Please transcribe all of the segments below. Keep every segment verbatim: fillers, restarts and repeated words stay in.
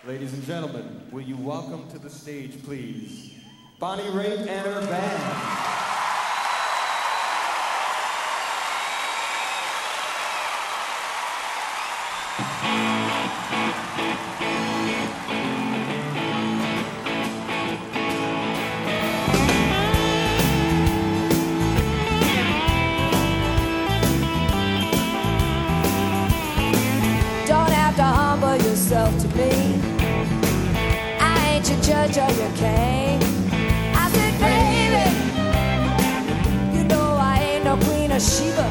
Ladies and gentlemen, will you welcome to the stage, please, Bonnie Raitt and her band. To me, I ain't your judge or your king. I said, baby, you know I ain't no Queen of Sheba.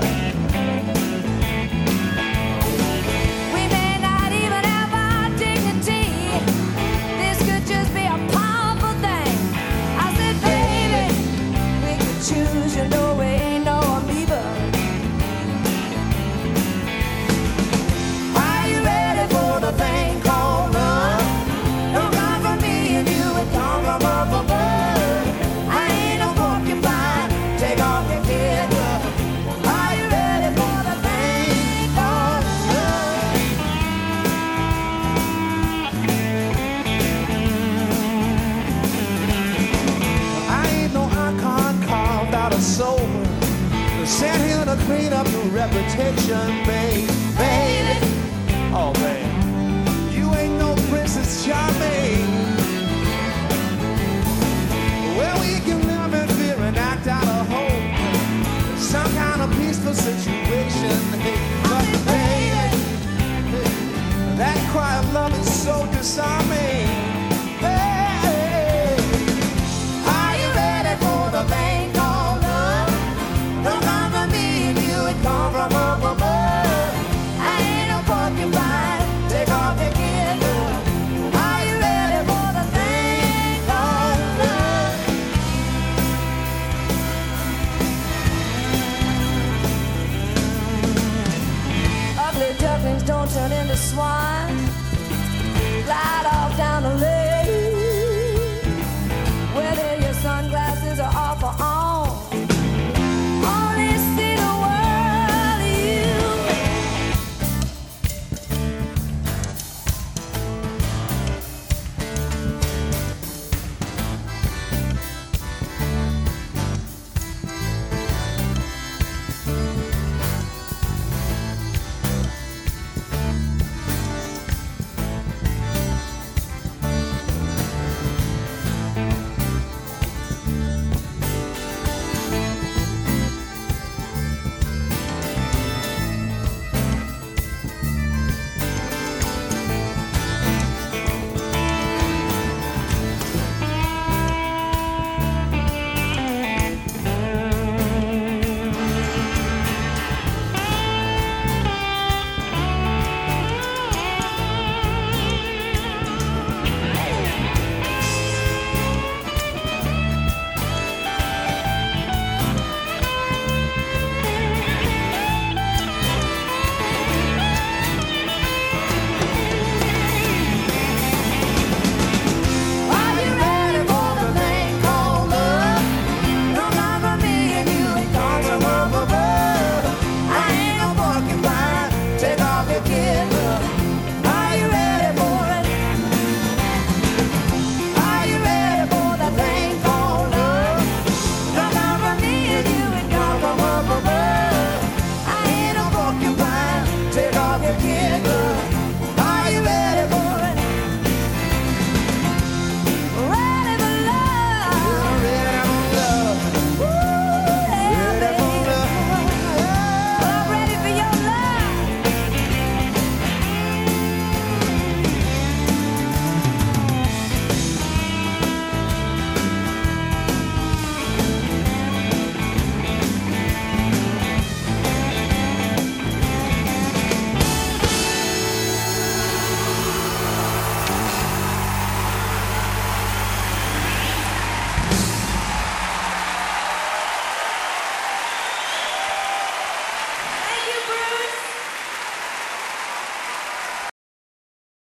We may not even have our dignity. This could just be a powerful thing. I said, baby, we could choose. You know we ain't no amoeba. Are you ready for the thing? Sent here to clean up your reputation, babe. Baby, oh babe, you ain't no Princess Charming. Well, we can live in fear and act out of hope, some kind of peaceful situation. But baby, that cry of love is so disarming. Hey, are you ready for the thing called love? Don't come from me and you, it come from up above. I ain't no porcupine, take off your gear. Are you ready for the thing called love? Ugly ducklings don't turn into swine. Glide off down the